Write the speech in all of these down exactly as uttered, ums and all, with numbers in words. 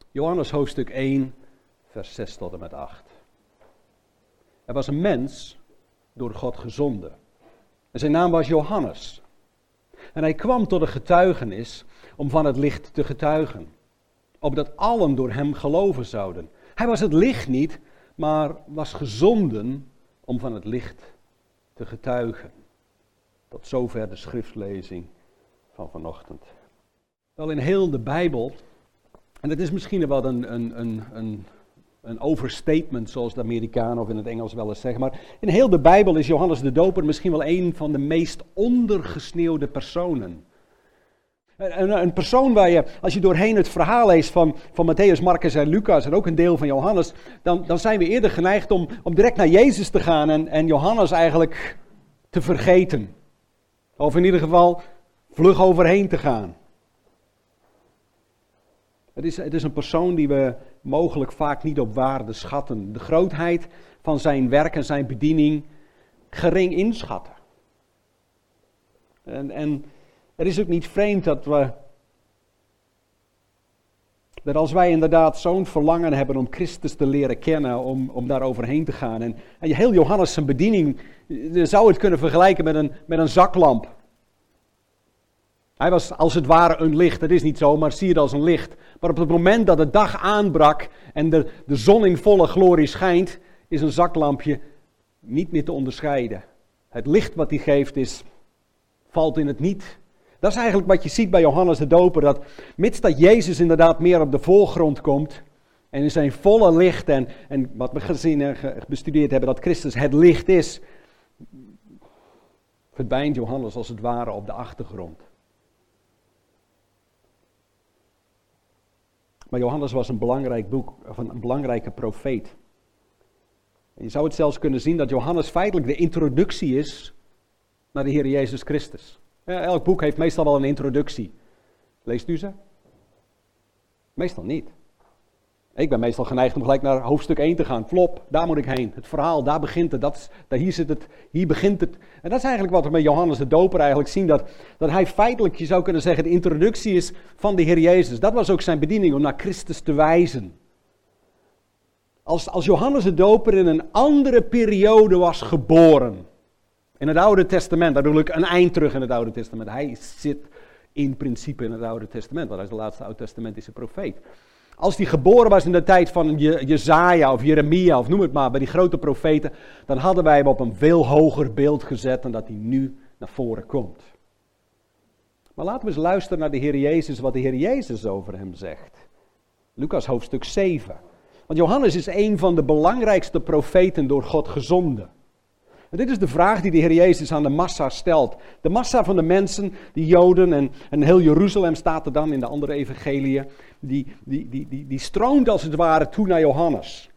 Johannes hoofdstuk één, vers zes tot en met acht. Er was een mens door God gezonden. En zijn naam was Johannes. En hij kwam tot een getuigenis om van het licht te getuigen. Opdat allen door hem geloven zouden. Hij was het licht niet, maar was gezonden om van het licht te getuigen. Tot zover de schriftlezing van vanochtend. Wel, in heel de Bijbel, en dat is misschien wel een, een, een, een, een overstatement zoals de Amerikanen of in het Engels wel eens zeggen, maar in heel de Bijbel is Johannes de Doper misschien wel een van de meest ondergesneeuwde personen. Een, een persoon waar je, als je doorheen het verhaal leest van, van Mattheüs, Marcus en Lucas en ook een deel van Johannes, dan, dan zijn we eerder geneigd om, om direct naar Jezus te gaan en, en Johannes eigenlijk te vergeten. Of in ieder geval vlug overheen te gaan. Het is, het is een persoon die we mogelijk vaak niet op waarde schatten. De grootheid van zijn werk en zijn bediening gering inschatten. En, en het is ook niet vreemd dat we, dat als wij inderdaad zo'n verlangen hebben om Christus te leren kennen, om, om daar overheen te gaan. En, en heel Johannes zijn bediening, je zou het kunnen vergelijken met een, met een zaklamp. Hij was als het ware een licht, dat is niet zo, maar zie het als een licht. Maar op het moment dat de dag aanbrak en de, de zon in volle glorie schijnt, is een zaklampje niet meer te onderscheiden. Het licht wat hij geeft is, valt in het niet. Dat is eigenlijk wat je ziet bij Johannes de Doper, dat mits dat Jezus inderdaad meer op de voorgrond komt en in zijn volle licht en, en wat we gezien en bestudeerd hebben, dat Christus het licht is, verdwijnt Johannes als het ware op de achtergrond. Maar Johannes was een belangrijk boek, of een, een belangrijke profeet. En je zou het zelfs kunnen zien dat Johannes feitelijk de introductie is naar de Heer Jezus Christus. Ja, elk boek heeft meestal wel een introductie. Leest u ze? Meestal niet. Ik ben meestal geneigd om gelijk naar hoofdstuk één te gaan. Flop, daar moet ik heen. Het verhaal, daar begint het. Dat is, daar, hier zit het, hier begint het. En dat is eigenlijk wat we met Johannes de Doper eigenlijk zien. Dat, dat hij feitelijk, je zou kunnen zeggen, de introductie is van de Heer Jezus. Dat was ook zijn bediening, om naar Christus te wijzen. Als, als Johannes de Doper in een andere periode was geboren. In het Oude Testament, daar bedoel ik een eind terug in het Oude Testament. Hij zit in principe in het Oude Testament, want hij is de laatste Oud-testamentische profeet. Als hij geboren was in de tijd van Je- Jezaja of Jeremia of noem het maar, bij die grote profeten, dan hadden wij hem op een veel hoger beeld gezet dan dat hij nu naar voren komt. Maar laten we eens luisteren naar de Heer Jezus, wat de Heer Jezus over hem zegt. Lucas hoofdstuk zeven. Want Johannes is een van de belangrijkste profeten door God gezonden. En dit is de vraag die de Heer Jezus aan de massa stelt. De massa van de mensen, die Joden en, en heel Jeruzalem staat er dan in de andere evangeliën, die, die, die, die, die stroomt als het ware toe naar Johannes.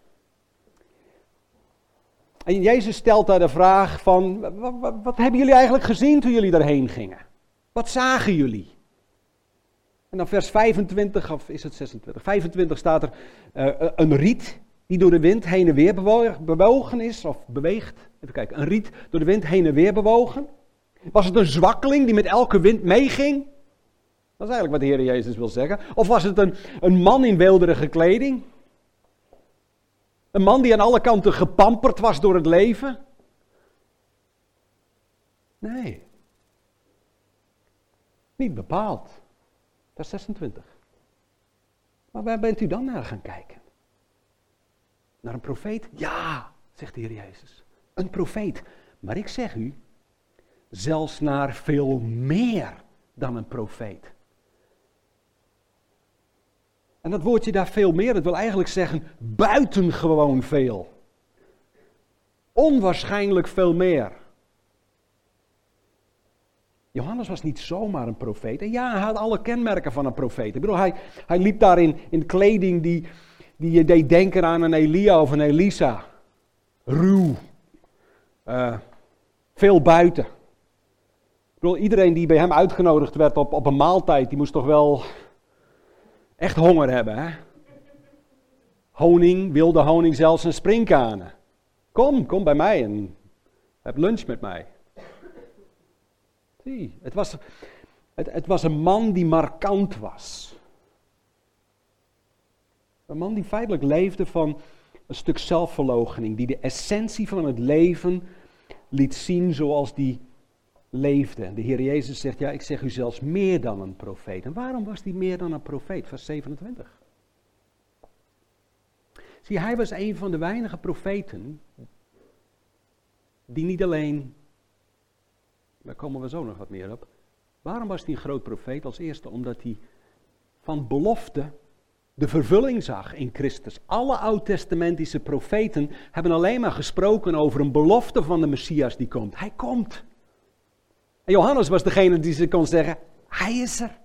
En Jezus stelt daar de vraag van, wat, wat, wat hebben jullie eigenlijk gezien toen jullie daarheen gingen? Wat zagen jullie? En dan vers vijfentwintig, of is het zesentwintig? vijfentwintig staat er uh, een riet die door de wind heen en weer bewogen is, of beweegt. Even kijken, een riet door de wind heen en weer bewogen. Was het een zwakkeling die met elke wind meeging? Dat is eigenlijk wat de Heer Jezus wil zeggen. Of was het een, een man in weelderige kleding? Een man die aan alle kanten gepamperd was door het leven? Nee. Niet bepaald. Vers zesentwintig. Maar waar bent u dan naar gaan kijken? Naar een profeet? Ja, zegt de Heer Jezus. Een profeet. Maar ik zeg u, zelfs naar veel meer dan een profeet. En dat woordje daar veel meer, dat wil eigenlijk zeggen buitengewoon veel. Onwaarschijnlijk veel meer. Johannes was niet zomaar een profeet. En ja, hij had alle kenmerken van een profeet. Ik bedoel, hij, hij liep daar in, in kleding die, die je deed denken aan een Elia of een Elisa. Ruw. Uh, veel buiten. Ik bedoel, iedereen die bij hem uitgenodigd werd op, op een maaltijd, die moest toch wel echt honger hebben, hè? Honing, wilde honing zelfs en sprinkhanen. Kom, kom bij mij en heb lunch met mij. Zie, het was, het, het was een man die markant was. Een man die feitelijk leefde van een stuk zelfverloochening, die de essentie van het leven liet zien zoals die leefde. En de Heer Jezus zegt, ja, ik zeg u zelfs meer dan een profeet. En waarom was hij meer dan een profeet? Vers zevenentwintig. Zie, hij was een van de weinige profeten die niet alleen, daar komen we zo nog wat meer op. Waarom was hij een groot profeet? Als eerste omdat hij van belofte de vervulling zag in Christus. Alle oud-testamentische profeten hebben alleen maar gesproken over een belofte van de Messias die komt. Hij komt. En Johannes was degene die ze kon zeggen, hij is er.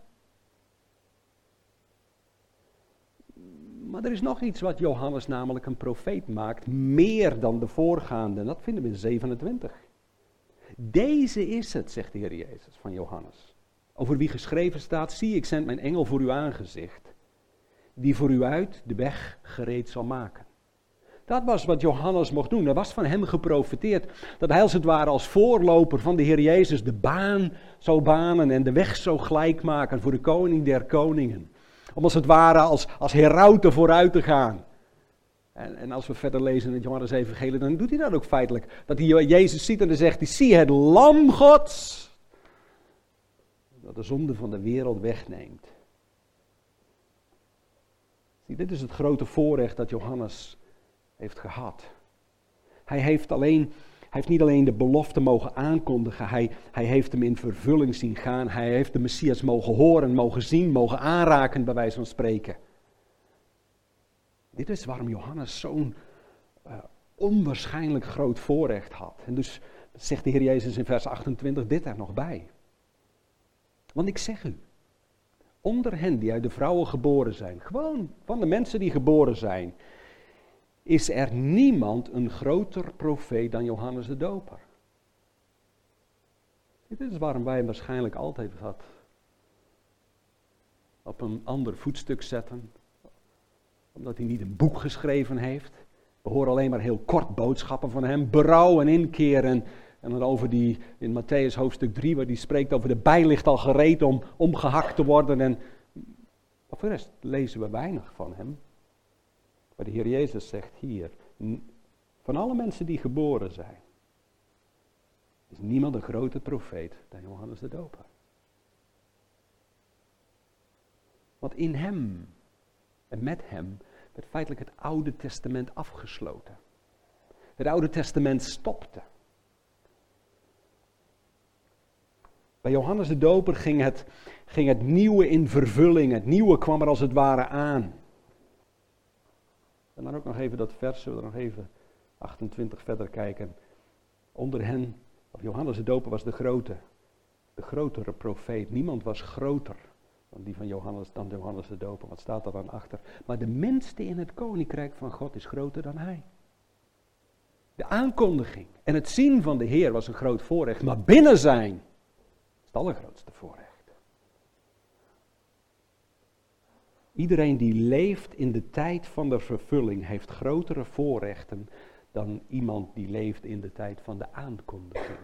Maar er is nog iets wat Johannes namelijk een profeet maakt, meer dan de voorgaande. En dat vinden we in zevenentwintig. Deze is het, zegt de Heer Jezus van Johannes. Over wie geschreven staat, zie ik zend mijn engel voor uw aangezicht, die voor u uit de weg gereed zal maken. Dat was wat Johannes mocht doen. Er was van hem geprofeteerd dat hij als het ware als voorloper van de Heer Jezus de baan zou banen en de weg zou gelijk maken voor de koning der koningen. Om als het ware als, als herauten vooruit te gaan. En, en als we verder lezen in het Johannes Evangelie, dan doet hij dat ook feitelijk. Dat hij Jezus ziet en dan zegt hij, zie het lam Gods, dat de zonde van de wereld wegneemt. Zie, dit is het grote voorrecht dat Johannes heeft gehad. Hij heeft, alleen, hij heeft niet alleen de belofte mogen aankondigen, hij, hij heeft hem in vervulling zien gaan. Hij heeft de Messias mogen horen, mogen zien, mogen aanraken, bij wijze van spreken. Dit is waarom Johannes zo'n uh, onwaarschijnlijk groot voorrecht had. En dus zegt de Heer Jezus in vers achtentwintig dit er nog bij. Want ik zeg u, onder hen die uit de vrouwen geboren zijn, gewoon van de mensen die geboren zijn, is er niemand een groter profeet dan Johannes de Doper. Dit is waarom wij hem waarschijnlijk altijd wat op een ander voetstuk zetten. Omdat hij niet een boek geschreven heeft. We horen alleen maar heel kort boodschappen van hem. Berouw en inkeer. En, en dan over die, in Matthäus hoofdstuk drie, waar die spreekt over de bij ligt al gereed om omgehakt te worden. En, maar voor de rest lezen we weinig van hem. Maar de Heer Jezus zegt hier, van alle mensen die geboren zijn, is niemand een groter profeet dan Johannes de Doper. Want in hem en met hem werd feitelijk het Oude Testament afgesloten. Het Oude Testament stopte. Bij Johannes de Doper ging het, ging het nieuwe in vervulling, het nieuwe kwam er als het ware aan. En dan ook nog even dat vers, zullen we nog even achtentwintig verder kijken. Onder hen, of Johannes de Doper was de grote, de grotere profeet. Niemand was groter dan die van Johannes, dan Johannes de Doper. Wat staat er dan achter? Maar de minste in het koninkrijk van God is groter dan hij. De aankondiging en het zien van de Heer was een groot voorrecht, maar binnen zijn is het allergrootste voorrecht. Iedereen die leeft in de tijd van de vervulling heeft grotere voorrechten dan iemand die leeft in de tijd van de aankondiging.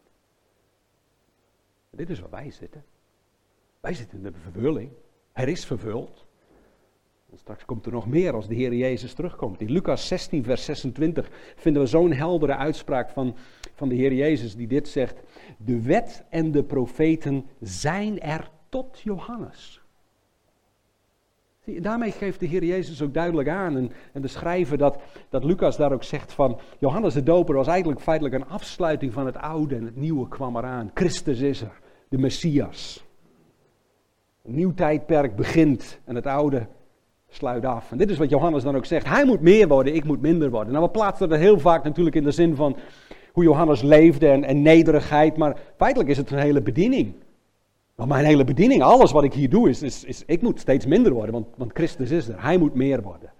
Dit is waar wij zitten. Wij zitten in de vervulling. Er is vervuld. En straks komt er nog meer als de Heer Jezus terugkomt. In Lucas zestien vers zesentwintig vinden we zo'n heldere uitspraak van, van de Heer Jezus die dit zegt. De wet en de profeten zijn er tot Johannes. Zie, daarmee geeft de Heer Jezus ook duidelijk aan en, en de schrijver dat, dat Lucas daar ook zegt van Johannes de Doper was eigenlijk feitelijk een afsluiting van het oude en het nieuwe kwam eraan. Christus is er, de Messias. Een nieuw tijdperk begint en het oude sluit af. En dit is wat Johannes dan ook zegt. Hij moet meer worden, ik moet minder worden. Nou, we plaatsen dat heel vaak natuurlijk in de zin van hoe Johannes leefde en, en nederigheid, maar feitelijk is het een hele bediening. Maar mijn hele bediening, alles wat ik hier doe, is, is, is ik moet steeds minder worden, want, want Christus is er. Hij moet meer worden.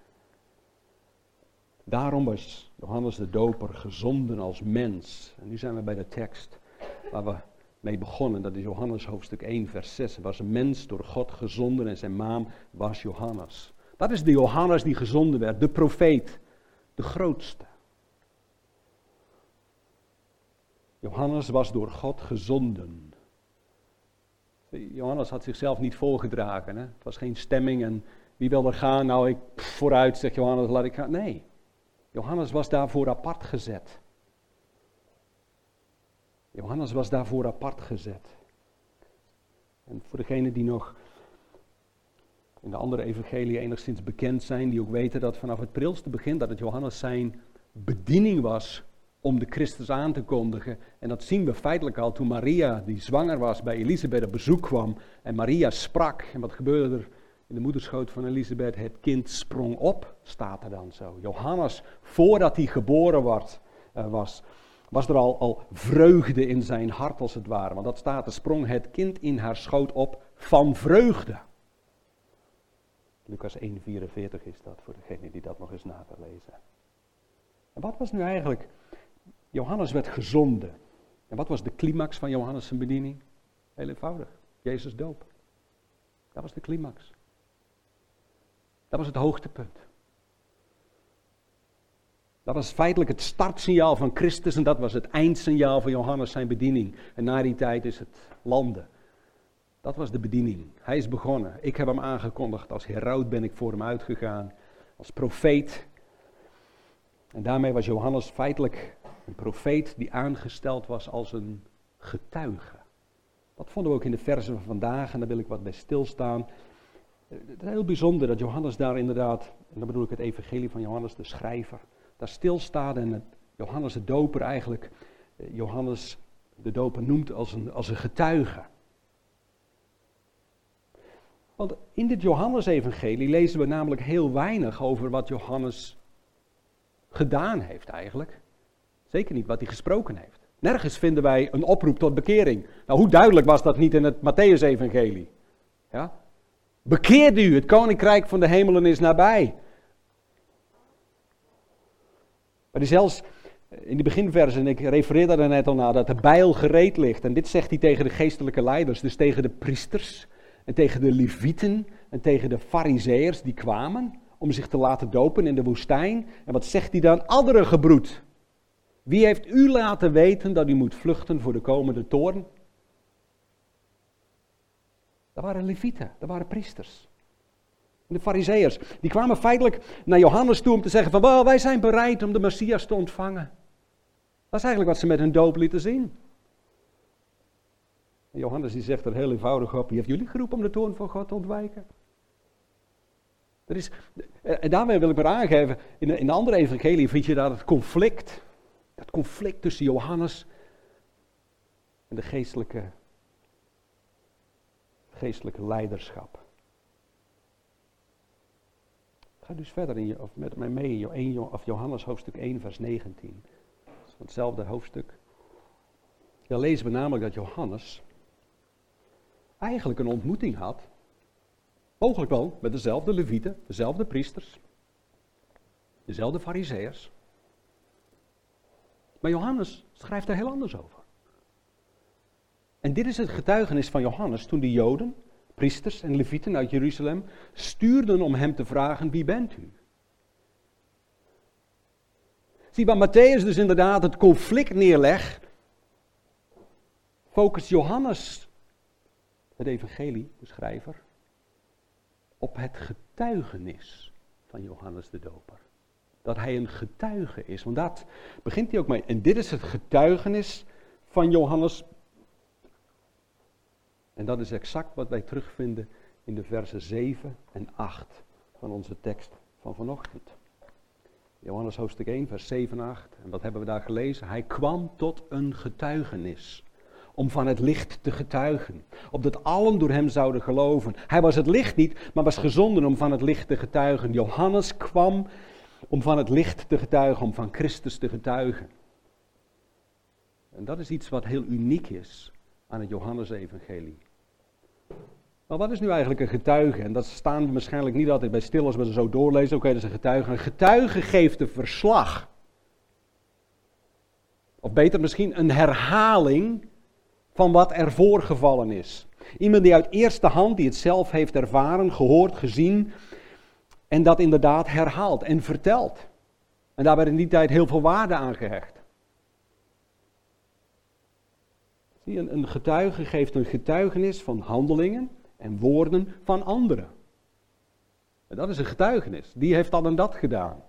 Daarom was Johannes de Doper gezonden als mens. En nu zijn we bij de tekst waar we mee begonnen. Dat is Johannes hoofdstuk één vers zes. Er was een mens door God gezonden en zijn naam was Johannes. Dat is de Johannes die gezonden werd, de profeet, de grootste. Johannes was door God gezonden. Johannes had zichzelf niet voorgedragen. Hè? Het was geen stemming en Wie wil er gaan? Nou, ik pff, vooruit, zegt Johannes, laat ik gaan. Nee, Johannes was daarvoor apart gezet. Johannes was daarvoor apart gezet. En voor degenen die nog in de andere evangelie enigszins bekend zijn, die ook weten dat vanaf het prilste begin dat het Johannes zijn bediening was om de Christus aan te kondigen. En dat zien we feitelijk al toen Maria, die zwanger was, bij Elisabeth op bezoek kwam. En Maria sprak. En wat gebeurde er in de moederschoot van Elisabeth? Het kind sprong op, staat er dan zo. Johannes, voordat hij geboren werd, uh, was, was er al, al vreugde in zijn hart als het ware. Want dat staat er, sprong het kind in haar schoot op van vreugde. Lucas één vierenveertig is dat, voor degene die dat nog eens na te lezen. En wat was nu eigenlijk? Johannes werd gezonden. En wat was de climax van Johannes' zijn bediening? Heel eenvoudig. Jezus doop. Dat was de climax. Dat was het hoogtepunt. Dat was feitelijk het startsignaal van Christus en dat was het eindsignaal van Johannes zijn bediening. En na die tijd is het landen. Dat was de bediening. Hij is begonnen. Ik heb hem aangekondigd. Als heraut ben ik voor hem uitgegaan. Als profeet. En daarmee was Johannes feitelijk een profeet die aangesteld was als een getuige. Dat vonden we ook in de versen van vandaag en daar wil ik wat bij stilstaan. Het is heel bijzonder dat Johannes daar inderdaad, en dan bedoel ik het evangelie van Johannes de schrijver, daar stilstaat en het, Johannes de doper eigenlijk, Johannes de doper noemt als een, als een getuige. Want in dit Johannes-evangelie lezen we namelijk heel weinig over wat Johannes gedaan heeft eigenlijk. Zeker niet wat hij gesproken heeft. Nergens vinden wij een oproep tot bekering. Nou, hoe duidelijk was dat niet in het Mattheüs-evangelie? Ja? Bekeert u, het koninkrijk van de hemelen is nabij. Maar die zelfs in de beginversen, en ik refereerde daar net al naar, dat de bijl gereed ligt. En dit zegt hij tegen de geestelijke leiders, dus tegen de priesters en tegen de levieten en tegen de farizeeërs die kwamen om zich te laten dopen in de woestijn. En wat zegt hij dan? Andere gebroed. Wie heeft u laten weten dat u moet vluchten voor de komende toorn? Dat waren levieten, dat waren priesters. En de farizeeërs, die kwamen feitelijk naar Johannes toe om te zeggen van, well, wij zijn bereid om de Messias te ontvangen. Dat is eigenlijk wat ze met hun doop lieten zien. En Johannes die zegt er heel eenvoudig op, wie heeft jullie geroepen om de toorn van God te ontwijken? Er is, en daarmee wil ik maar aangeven, in de, in de andere evangelie vind je daar het conflict. Dat conflict tussen Johannes en de geestelijke, geestelijke leiderschap. Ga dus verder in je, of met mij mee in je, of Johannes hoofdstuk één vers negentien. Dat is hetzelfde hoofdstuk. Daar lezen we namelijk dat Johannes eigenlijk een ontmoeting had. Mogelijk wel met dezelfde levieten, dezelfde priesters, dezelfde farizeeërs. Maar Johannes schrijft er heel anders over. En dit is het getuigenis van Johannes toen de Joden, priesters en levieten uit Jeruzalem stuurden om hem te vragen, wie bent u? Zie, waar Mattheüs dus inderdaad het conflict neerlegt, focust Johannes, het evangelie, de schrijver, op het getuigenis van Johannes de Doper. Dat hij een getuige is, want dat begint hij ook mee. En dit is het getuigenis van Johannes. En dat is exact wat wij terugvinden in de versen zeven en acht van onze tekst van vanochtend. Johannes hoofdstuk één, vers zeven en acht. En wat hebben we daar gelezen? Hij kwam tot een getuigenis. Om van het licht te getuigen. Opdat allen door hem zouden geloven. Hij was het licht niet, maar was gezonden om van het licht te getuigen. Johannes kwam om van het licht te getuigen, om van Christus te getuigen. En dat is iets wat heel uniek is aan het Johannes-evangelie. Maar wat is nu eigenlijk een getuige? En dat staan we waarschijnlijk niet altijd bij stil als we er zo doorlezen. Oké, dat is een getuige. Een getuige geeft een verslag. Of beter misschien een herhaling van wat er voorgevallen is. Iemand die uit eerste hand, die het zelf heeft ervaren, gehoord, gezien en dat inderdaad herhaalt en vertelt. En daar werd in die tijd heel veel waarde aan gehecht. Zie, een, een getuige geeft een getuigenis van handelingen en woorden van anderen. En dat is een getuigenis. Die heeft dat en dat gedaan.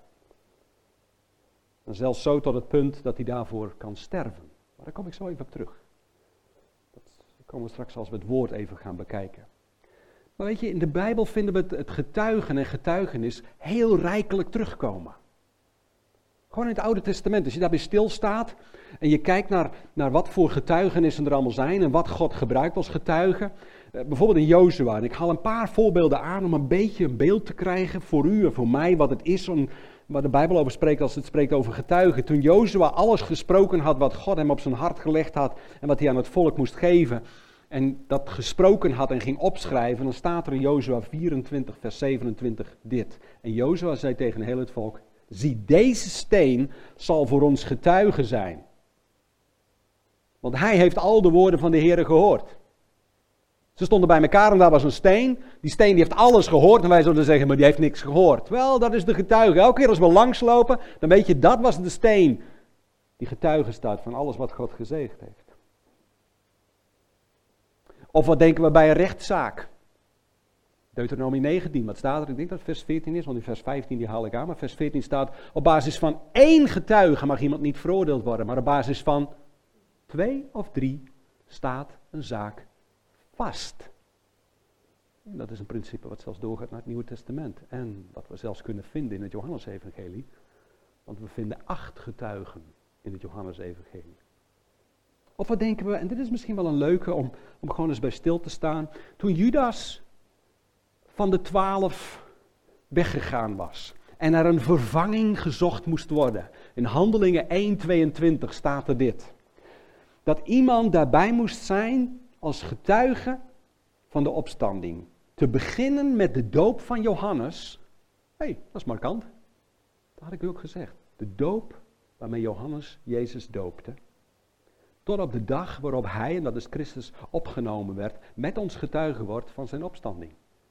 En zelfs zo tot het punt dat hij daarvoor kan sterven. Maar daar kom ik zo even op terug. Dat komen we straks als we het woord even gaan bekijken. Maar weet je, in de Bijbel vinden we het, het getuigen en getuigenis heel rijkelijk terugkomen. Gewoon in het Oude Testament, als je daarbij stilstaat en je kijkt naar, naar wat voor getuigenissen er allemaal zijn en wat God gebruikt als getuige. Uh, bijvoorbeeld in Jozua, en ik haal een paar voorbeelden aan om een beetje een beeld te krijgen voor u en voor mij wat het is om, waar de Bijbel over spreekt als het spreekt over getuigen. Toen Jozua alles gesproken had wat God hem op zijn hart gelegd had en wat hij aan het volk moest geven. En dat gesproken had en ging opschrijven, dan staat er in Jozua vierentwintig vers zevenentwintig dit. En Jozua zei tegen heel het volk, zie, deze steen zal voor ons getuige zijn. Want hij heeft al de woorden van de Heere gehoord. Ze stonden bij elkaar en daar was een steen. Die steen die heeft alles gehoord en wij zouden zeggen, maar die heeft niks gehoord. Wel, dat is de getuige. Elke keer als we langslopen, dan weet je, dat was de steen die getuige staat van alles wat God gezegd heeft. Of wat denken we bij een rechtszaak? Deuteronomie negentien, wat staat er? Ik denk dat het vers veertien is, want in vers vijftien die haal ik aan. Maar vers veertien staat, op basis van één getuige mag iemand niet veroordeeld worden. Maar op basis van twee of drie staat een zaak vast. En dat is een principe wat zelfs doorgaat naar het Nieuwe Testament. En wat we zelfs kunnen vinden in het Johannesevangelie. Want we vinden acht getuigen in het Johannesevangelie. Of wat denken we, en dit is misschien wel een leuke om, om gewoon eens bij stil te staan. Toen Judas van de twaalf weggegaan was en er een vervanging gezocht moest worden. In Handelingen één tweeëntwintig staat er dit. Dat iemand daarbij moest zijn als getuige van de opstanding. Te beginnen met de doop van Johannes. Hé, hey, dat is markant. Dat had ik u ook gezegd. De doop waarmee Johannes Jezus doopte. Tot op de dag waarop hij, en dat is Christus, opgenomen werd, met ons getuige wordt van zijn opstanding.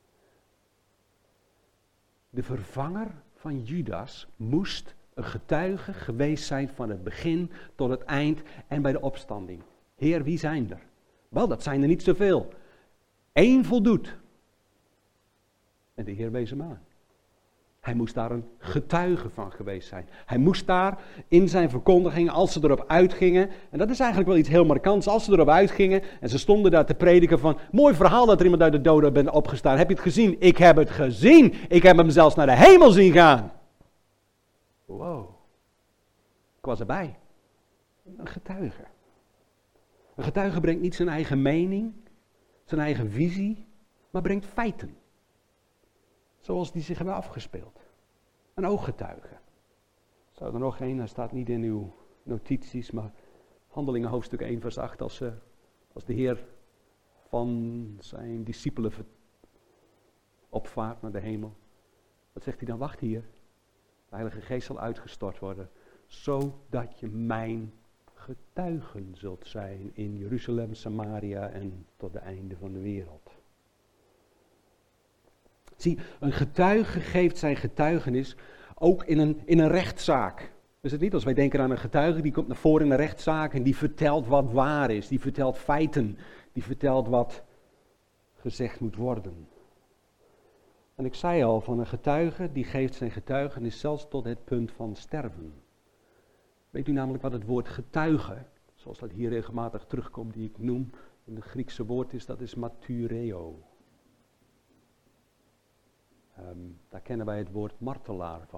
De vervanger van Judas moest een getuige geweest zijn van het begin tot het eind en bij de opstanding. Heer, wie zijn er? Wel, dat zijn er niet zoveel. Eén voldoet. En de Heer wees hem aan. Hij moest daar een getuige van geweest zijn. Hij moest daar in zijn verkondiging, als ze erop uitgingen, en dat is eigenlijk wel iets heel markants, als ze erop uitgingen en ze stonden daar te prediken van, mooi verhaal dat er iemand uit de doden bent opgestaan. Heb je het gezien? Ik heb het gezien. Ik heb hem zelfs naar de hemel zien gaan. Wow. Ik was erbij. Een getuige. Een getuige brengt niet zijn eigen mening, zijn eigen visie, maar brengt feiten. Zoals die zich hebben afgespeeld. Een ooggetuige. Zou er nog één, hij staat niet in uw notities, maar Handelingen hoofdstuk één vers acht, als, uh, als de Heer van zijn discipelen opvaart naar de hemel. Wat zegt hij dan? Wacht hier. De Heilige Geest zal uitgestort worden, zodat je mijn getuigen zult zijn in Jeruzalem, Samaria en tot de einde van de wereld. Zie, een getuige geeft zijn getuigenis ook in een, in een rechtszaak. Is het niet? Als wij denken aan een getuige, die komt naar voren in een rechtszaak en die vertelt wat waar is. Die vertelt feiten. Die vertelt wat gezegd moet worden. En ik zei al, van een getuige, die geeft zijn getuigenis zelfs tot het punt van sterven. Weet u namelijk wat het woord getuige, zoals dat hier regelmatig terugkomt, die ik noem, in het Griekse woord is, dat is martyreo. Um, daar kennen wij het woord martelaar van.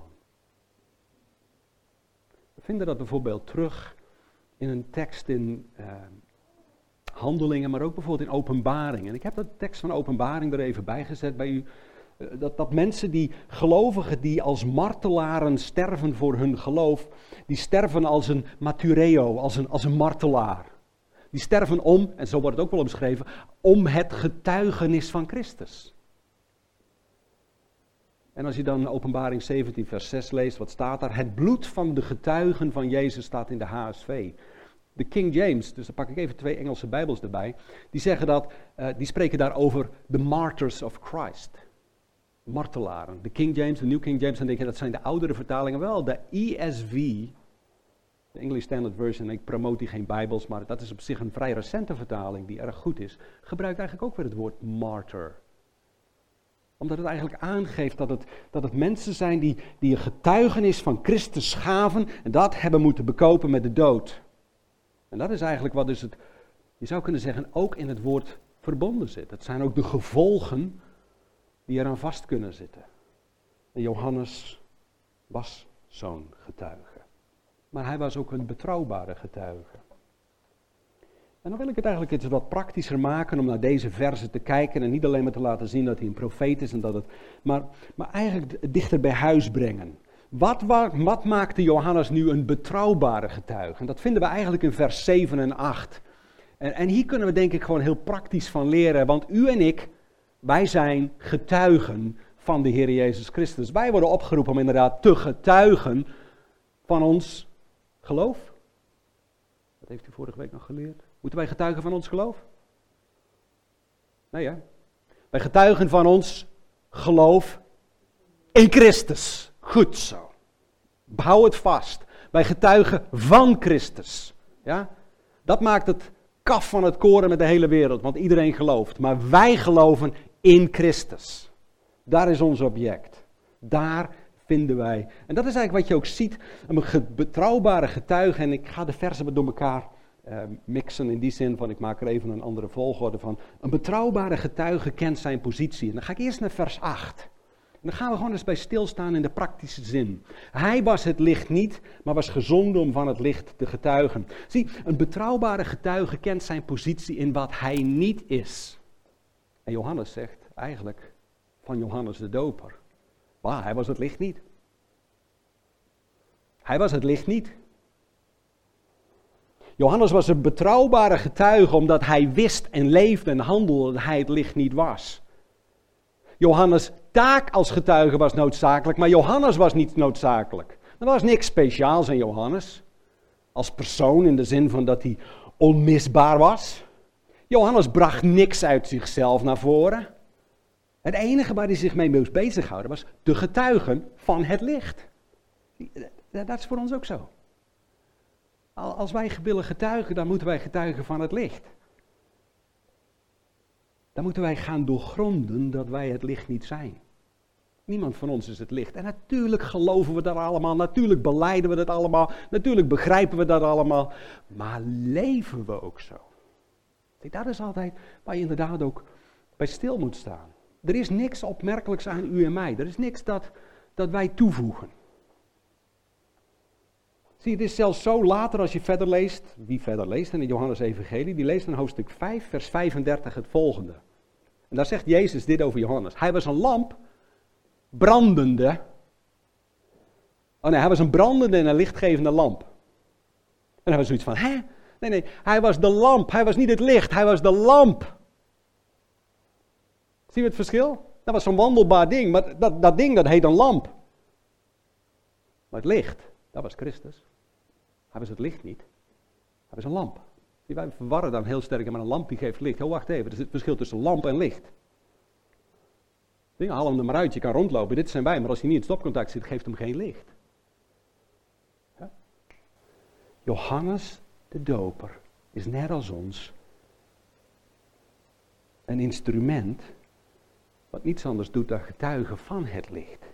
We vinden dat bijvoorbeeld terug in een tekst in uh, Handelingen, maar ook bijvoorbeeld in Openbaring. En ik heb de tekst van Openbaring er even bij gezet bij u. Uh, dat, dat mensen die gelovigen die als martelaren sterven voor hun geloof, die sterven als een martyreo, als een, als een martelaar. Die sterven om, en zo wordt het ook wel omschreven, om het getuigenis van Christus. En als je dan Openbaring zeventien vers zes leest, wat staat daar? Het bloed van de getuigen van Jezus staat in de H S V. De King James, dus dan pak ik even twee Engelse Bijbels erbij, die zeggen dat, uh, die spreken daar over the martyrs of Christ. Martelaren. De King James, de New King James, dan denk je dat zijn de oudere vertalingen. Wel, de E S V, de English Standard Version, ik promote die geen Bijbels, maar dat is op zich een vrij recente vertaling die erg goed is, gebruikt eigenlijk ook weer het woord martyr. Omdat het eigenlijk aangeeft dat het, dat het mensen zijn die, die een getuigenis van Christus gaven en dat hebben moeten bekopen met de dood. En dat is eigenlijk wat dus het, je zou kunnen zeggen, ook in het woord verbonden zit. Het zijn ook de gevolgen die eraan vast kunnen zitten. En Johannes was zo'n getuige. Maar hij was ook een betrouwbare getuige. En dan wil ik het eigenlijk iets wat praktischer maken om naar deze verzen te kijken en niet alleen maar te laten zien dat hij een profeet is, en dat het, maar, maar eigenlijk dichter bij huis brengen. Wat, wat, wat maakte Johannes nu een betrouwbare getuige? En dat vinden we eigenlijk in vers zeven en acht. En, en hier kunnen we denk ik gewoon heel praktisch van leren, want u en ik, wij zijn getuigen van de Heer Jezus Christus. Wij worden opgeroepen om inderdaad te getuigen van ons geloof. Dat heeft u vorige week nog geleerd. Moeten wij getuigen van ons geloof? Nee hè? Wij getuigen van ons geloof in Christus. Goed zo. Hou het vast. Wij getuigen van Christus. Ja? Dat maakt het kaf van het koren met de hele wereld, want iedereen gelooft. Maar wij geloven in Christus. Daar is ons object. Daar vinden wij. En dat is eigenlijk wat je ook ziet. Een betrouwbare getuige. En ik ga de versen wat door elkaar uh, mixen in die zin van, ik maak er even een andere volgorde van. Een betrouwbare getuige kent zijn positie. En dan ga ik eerst naar vers acht. En dan gaan we gewoon eens bij stilstaan in de praktische zin. Hij was het licht niet, maar was gezonden om van het licht te getuigen. Zie, een betrouwbare getuige kent zijn positie in wat hij niet is. En Johannes zegt eigenlijk van Johannes de Doper. Maar hij was het licht niet. Hij was het licht niet. Johannes was een betrouwbare getuige omdat hij wist en leefde en handelde dat hij het licht niet was. Johannes' taak als getuige was noodzakelijk, maar Johannes was niet noodzakelijk. Er was niks speciaals aan Johannes. Als persoon in de zin van dat hij onmisbaar was. Johannes bracht niks uit zichzelf naar voren. Het enige waar hij zich mee moest bezighouden was de getuigen van het licht. Dat is voor ons ook zo. Als wij willen getuigen, dan moeten wij getuigen van het licht. Dan moeten wij gaan doorgronden dat wij het licht niet zijn. Niemand van ons is het licht. En natuurlijk geloven we dat allemaal, natuurlijk belijden we dat allemaal, natuurlijk begrijpen we dat allemaal. Maar leven we ook zo? Dat is altijd waar je inderdaad ook bij stil moet staan. Er is niks opmerkelijks aan u en mij. Er is niks dat, dat wij toevoegen. Zie, het is zelfs zo later als je verder leest, wie verder leest in de Johannes Evangelie, die leest in hoofdstuk vijf, vers vijfendertig het volgende. En daar zegt Jezus dit over Johannes. Hij was een lamp, brandende. Oh nee, hij was een brandende en een lichtgevende lamp. En dan hebben we zoiets van, hè? Nee, nee, hij was de lamp, hij was niet het licht, hij was de lamp. Zie je het verschil? Dat was zo'n wandelbaar ding, maar dat, dat ding dat heet een lamp. Maar het licht, dat was Christus. Hij was het licht niet. Hij was een lamp. Zie, wij verwarren dan heel sterk, maar een lamp die geeft licht. Oh, wacht even, er is het verschil tussen lamp en licht. Zie, haal hem er maar uit, je kan rondlopen, dit zijn wij, maar als hij niet in stopcontact zit, geeft hem geen licht. Ja? Johannes de Doper is net als ons een instrument wat niets anders doet dan getuigen van het licht.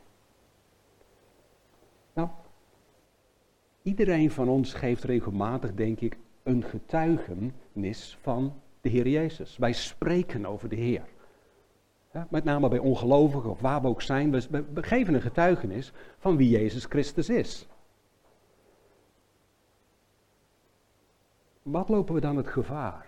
Nou, iedereen van ons geeft regelmatig, denk ik, een getuigenis van de Heer Jezus. Wij spreken over de Heer. Ja, met name bij ongelovigen of waar we ook zijn, we, we geven een getuigenis van wie Jezus Christus is. Wat lopen we dan het gevaar?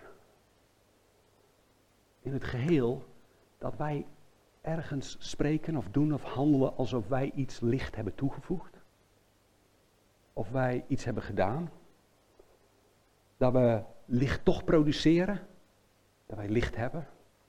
In het geheel dat wij ergens spreken of doen of handelen alsof wij iets licht hebben toegevoegd. Of wij iets hebben gedaan. Dat we licht toch produceren. Dat wij licht hebben.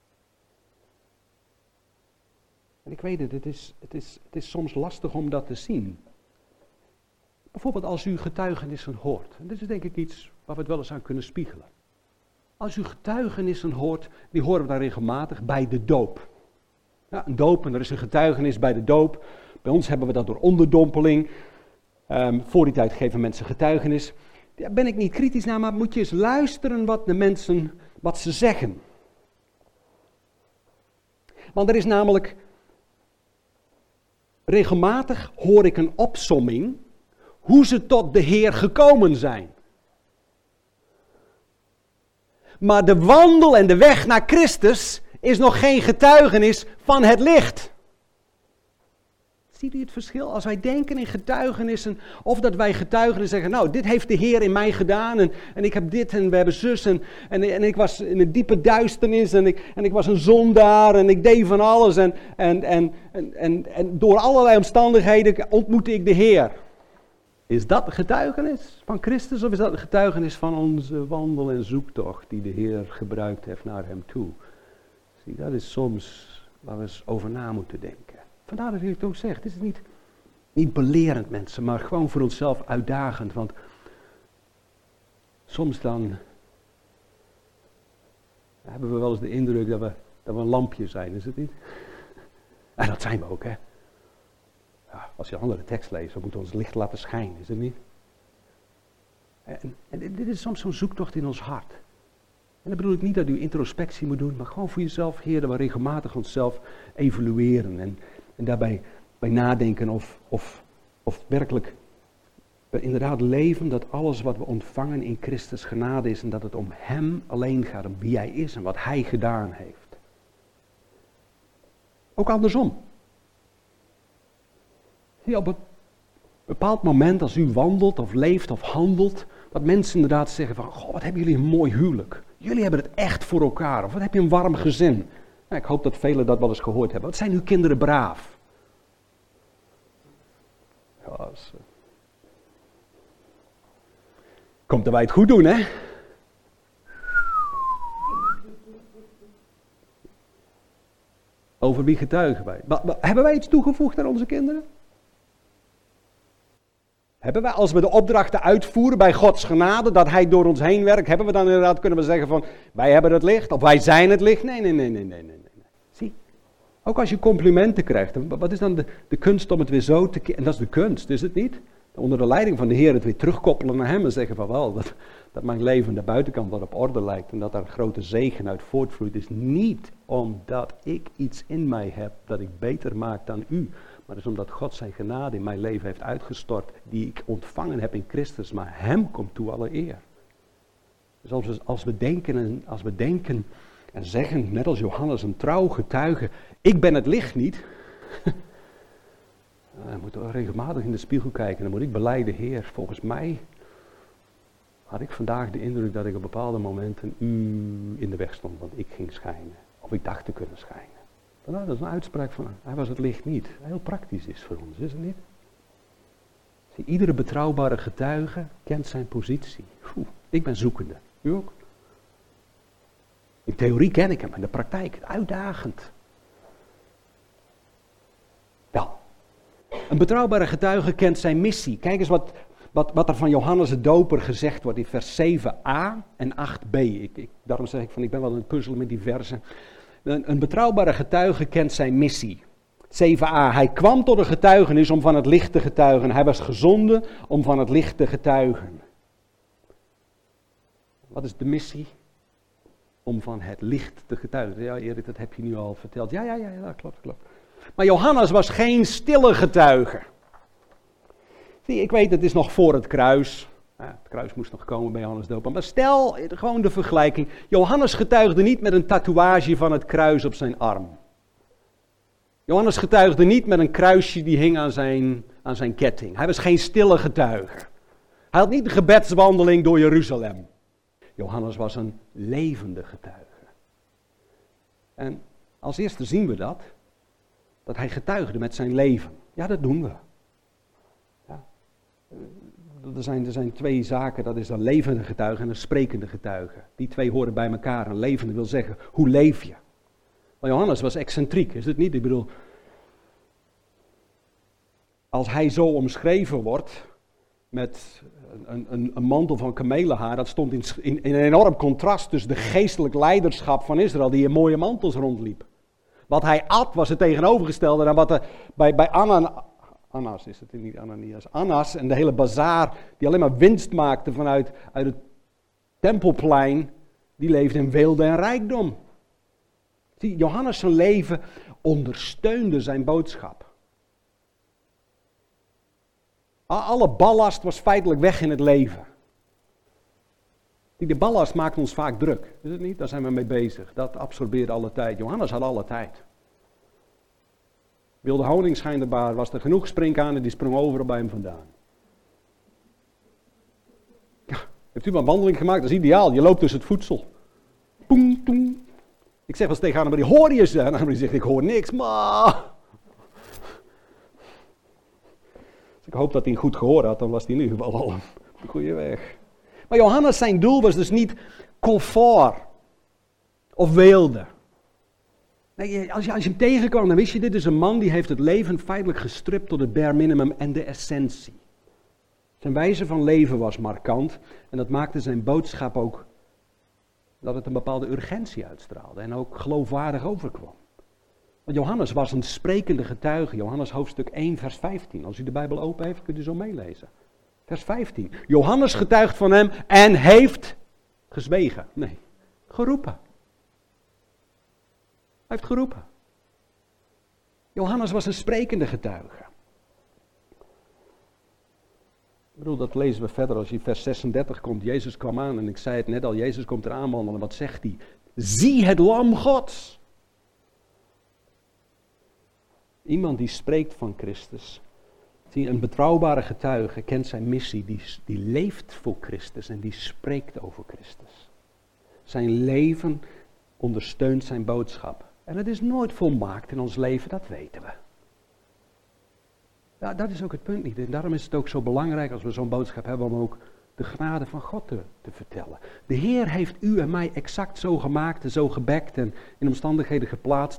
En ik weet het, het is, het is, het is soms lastig om dat te zien. Bijvoorbeeld als u getuigenissen hoort. En dit is denk ik iets waar we het wel eens aan kunnen spiegelen. Als u getuigenissen hoort, die horen we dan regelmatig bij de doop. Ja, een doop, en er is een getuigenis bij de doop. Bij ons hebben we dat door onderdompeling. Um, voor die tijd geven mensen getuigenis. Daar ben ik niet kritisch naar, maar moet je eens luisteren wat de mensen, wat ze zeggen. Want er is namelijk Regelmatig hoor ik een opsomming hoe ze tot de Heer gekomen zijn. Maar de wandel en de weg naar Christus is nog geen getuigenis van het licht. Ziet u het verschil? Als wij denken in getuigenissen, of dat wij getuigen zeggen, nou, dit heeft de Heer in mij gedaan, en, en ik heb dit, en we hebben zus, en, en, en ik was in een diepe duisternis, en ik, en ik was een zondaar, en ik deed van alles, en, en, en, en, en, en door allerlei omstandigheden ontmoette ik de Heer. Is dat een getuigenis van Christus, of is dat een getuigenis van onze wandel en zoektocht die de Heer gebruikt heeft naar hem toe? Zie, dat is soms waar we eens over na moeten denken. Vandaar dat ik het ook zeg, het is niet, niet belerend mensen, maar gewoon voor onszelf uitdagend. Want soms dan hebben we wel eens de indruk dat we, dat we een lampje zijn, is het niet? En dat zijn we ook, hè. Ja, als je een andere tekst leest, we moeten ons licht laten schijnen, is het niet? En, en dit is soms zo'n zoektocht in ons hart. En dan bedoel ik niet dat u introspectie moet doen, maar gewoon voor jezelf, Heer, dat we regelmatig onszelf evalueren. En, en daarbij bij nadenken of, of, of werkelijk we inderdaad leven dat alles wat we ontvangen in Christus genade is en dat het om Hem alleen gaat, om wie Hij is en wat Hij gedaan heeft. Ook andersom. Zie, op een bepaald moment als u wandelt of leeft of handelt, dat mensen inderdaad zeggen van, goh, wat hebben jullie een mooi huwelijk. Jullie hebben het echt voor elkaar. Of wat heb je een warm gezin. Nou, ik hoop dat velen dat wel eens gehoord hebben. Wat zijn uw kinderen braaf? Ja, als, uh... Komt er wij het goed doen, hè? Over wie getuigen wij? Maar, maar, hebben wij iets toegevoegd aan onze kinderen? Hebben wij, als we de opdrachten uitvoeren bij Gods genade, dat Hij door ons heen werkt, hebben we dan inderdaad, kunnen we zeggen van, wij hebben het licht, of wij zijn het licht? Nee, nee, nee, nee, nee, nee. nee. Zie, ook als je complimenten krijgt, wat is dan de, de kunst om het weer zo te keren? En dat is de kunst, is het niet? Onder de leiding van de Heer het weer terugkoppelen naar Hem en zeggen van, wel, dat, dat mijn leven aan de buitenkant wat op orde lijkt en dat daar een grote zegen uit voortvloeit, is niet omdat ik iets in mij heb dat ik beter maak dan u. Maar het is omdat God zijn genade in mijn leven heeft uitgestort, die ik ontvangen heb in Christus, maar Hem komt toe alle eer. Dus als we, als we denken en als we denken en zeggen, net als Johannes, een trouw getuige, ik ben het licht niet. Dan moet ik regelmatig in de spiegel kijken, dan moet ik belijden, Heer, volgens mij had ik vandaag de indruk dat ik op bepaalde momenten u in de weg stond, want ik ging schijnen, of ik dacht te kunnen schijnen. Nou, dat is een uitspraak van, hij was het licht niet. Heel praktisch is voor ons, is het niet? Zie, iedere betrouwbare getuige kent zijn positie. Oeh, ik ben zoekende. U ook? In theorie ken ik hem, in de praktijk uitdagend. Wel, een betrouwbare getuige kent zijn missie. Kijk eens wat, wat, wat er van Johannes de Doper gezegd wordt in vers zeven a en acht b. Ik, ik, daarom zeg ik van, ik ben wel aan het puzzelen met die versen. Een, een betrouwbare getuige kent zijn missie. zeven a, hij kwam tot een getuigenis om van het licht te getuigen. Hij was gezonden om van het licht te getuigen. Wat is de missie? Om van het licht te getuigen. Ja, Erik, dat heb je nu al verteld. Ja, ja, ja, ja, klopt, klopt. Maar Johannes was geen stille getuige. Zie, ik weet, het is nog voor het kruis. Ja, het kruis moest nog komen bij Johannes de Doper. Maar stel, gewoon de vergelijking. Johannes getuigde niet met een tatoeage van het kruis op zijn arm. Johannes getuigde niet met een kruisje die hing aan zijn, aan zijn ketting. Hij was geen stille getuige. Hij had niet de gebedswandeling door Jeruzalem. Johannes was een levende getuige. En als eerste zien we dat. Dat hij getuigde met zijn leven. Ja, dat doen we. Ja. Er zijn, er zijn twee zaken, dat is een levende getuige en een sprekende getuige. Die twee horen bij elkaar. Een levende wil zeggen, hoe leef je? Maar Johannes was excentriek, is het niet? Ik bedoel, als hij zo omschreven wordt met een, een, een mantel van kamelenhaar, dat stond in, in, in een enorm contrast tussen de geestelijk leiderschap van Israël, die in mooie mantels rondliep. Wat hij at was het tegenovergestelde aan wat er bij, bij Anna, Annas is het niet Ananias, Annas en de hele bazaar, die alleen maar winst maakte vanuit uit het tempelplein, die leefde in weelde en rijkdom. Zie, Johannes zijn leven ondersteunde zijn boodschap. Alle ballast was feitelijk weg in het leven. Die ballast maakt ons vaak druk, is het niet? Daar zijn we mee bezig. Dat absorbeert alle tijd. Johannes had alle tijd. Wilde honing schijnbaar, was er genoeg sprinkhanen, die sprong overal bij hem vandaan. Ja, heeft u maar een wandeling gemaakt? Dat is ideaal. Je loopt tussen het voedsel. Poeng, poeng. Ik zeg wel eens tegen Annemarie, hoor je ze? En Annemarie zegt, ik hoor niks, maar... Dus ik hoop dat hij een goed gehoor had, dan was hij in ieder geval al op de goede weg. Maar Johannes, zijn doel was dus niet comfort of weelde. Nee, als je, als je hem tegenkwam, dan wist je, dit is een man die heeft het leven feitelijk gestript tot het bare minimum en de essentie. Zijn wijze van leven was markant en dat maakte zijn boodschap ook dat het een bepaalde urgentie uitstraalde en ook geloofwaardig overkwam. Want Johannes was een sprekende getuige. Johannes hoofdstuk één vers vijftien. Als u de Bijbel open heeft, kunt u zo meelezen. Vers vijftien. Johannes getuigt van hem en heeft gezwegen. Nee, geroepen. Hij heeft geroepen. Johannes was een sprekende getuige. Ik bedoel, dat lezen we verder als je vers zesendertig komt. Jezus kwam aan en ik zei het net al, Jezus komt eraan wandelen. Wat zegt hij? Zie het lam Gods. Iemand die spreekt van Christus. Zie, een betrouwbare getuige kent zijn missie. Die, die leeft voor Christus en die spreekt over Christus. Zijn leven ondersteunt zijn boodschap. En het is nooit volmaakt in ons leven, dat weten we. Ja, dat is ook het punt niet. En daarom is het ook zo belangrijk als we zo'n boodschap hebben om ook de genade van God te, te vertellen. De Heer heeft u en mij exact zo gemaakt en zo gebekt en in omstandigheden geplaatst.